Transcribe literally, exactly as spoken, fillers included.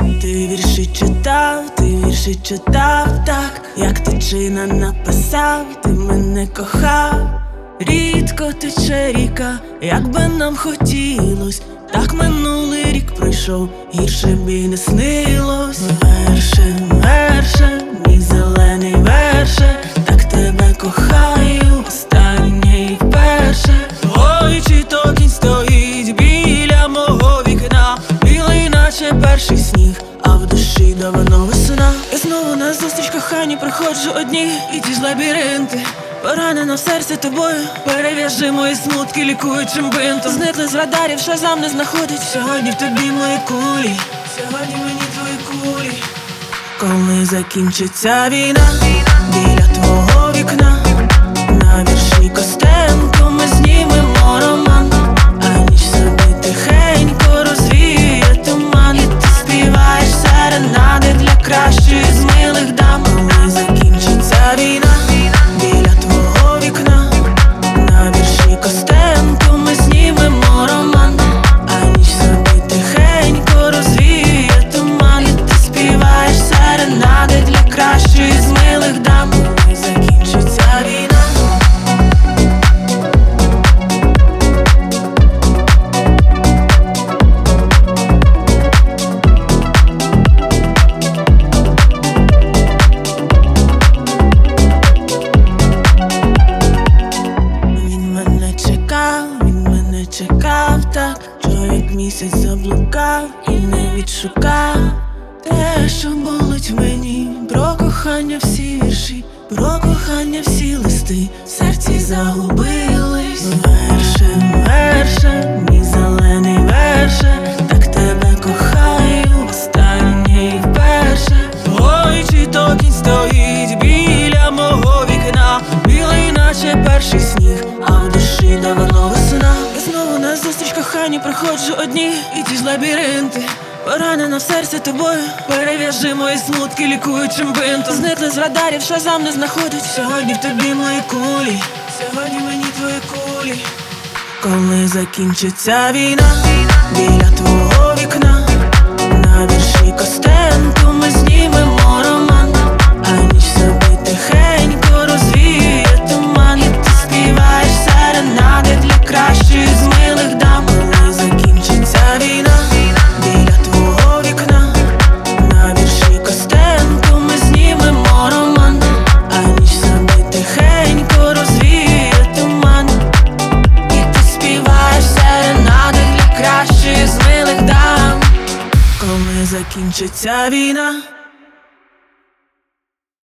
Ти вірші читав, ти вірші читав так, як тичина написав, ти мене кохав. Рідко тече ріка, як би нам хотілось, так минулий рік пройшов, гірше б і не снилось. Верше, верше, мій зелений верше, так тебе кохаю, останнє і вперше. Ой, чи то кінь стоїть біля мого вікна, білий наче перший сніг, а в душі давно весна. Я знову на зустріч коханню приходжу одні, і ті ж лабіринти, поранена в серці тобою, перев'яжи мої смутки лікуючим бинтом. Зникли з радарів, шазам не знаходить. Сьогодні в тобі мої кулі, сьогодні мені твої кулі. Коли закінчиться війна, біля твого вікна, на вірші Костенко ми знімемо роман, а ніч собі тихенько розвіє туман, і ти співаєш серенади для кращої з милих дам. Коли закінчиться війна, біля твого вікна, на вірші Костенко ми знімемо роман, а ніч собі тихенько розвіє туман, і ти співаєш серенади для кращої з милих дам. Коли закінчиться війна. Чекав так, що як місяць заблукав і не відшукав те, що болить в мені. Про кохання всі вірші, про кохання всі листи в серці загубились. Верше, верше, мій зелений верше, так тебе кохаю, останнє і вперше. Ой, чи то кінь стоїть біля мого вікна, білий наче перший сніг, а в душі давно весна. Знову на зустріч коханню приходжу одні, і ті ж лабіринти, поранена в серці тобою, перев'яжи мої смутки лікуючим бинтом. Зникли з радарів, шазам не знаходить. Сьогодні в тобі мої кулі, сьогодні мені твої кулі. Коли закінчиться війна, біля твого вікна, на вірші Костенко ми знімемо роман, а ніч собі тихенько розвіє туман, і ти співаєш серенади для кращої з милих дам. Коли закінчиться війна, біля твого вікна, на вірші Костенко ми знімемо роман, а ніч собі тихенько розвіє туман, і ти співаєш серенади для кращої з милих дам. Коли закінчиться війна.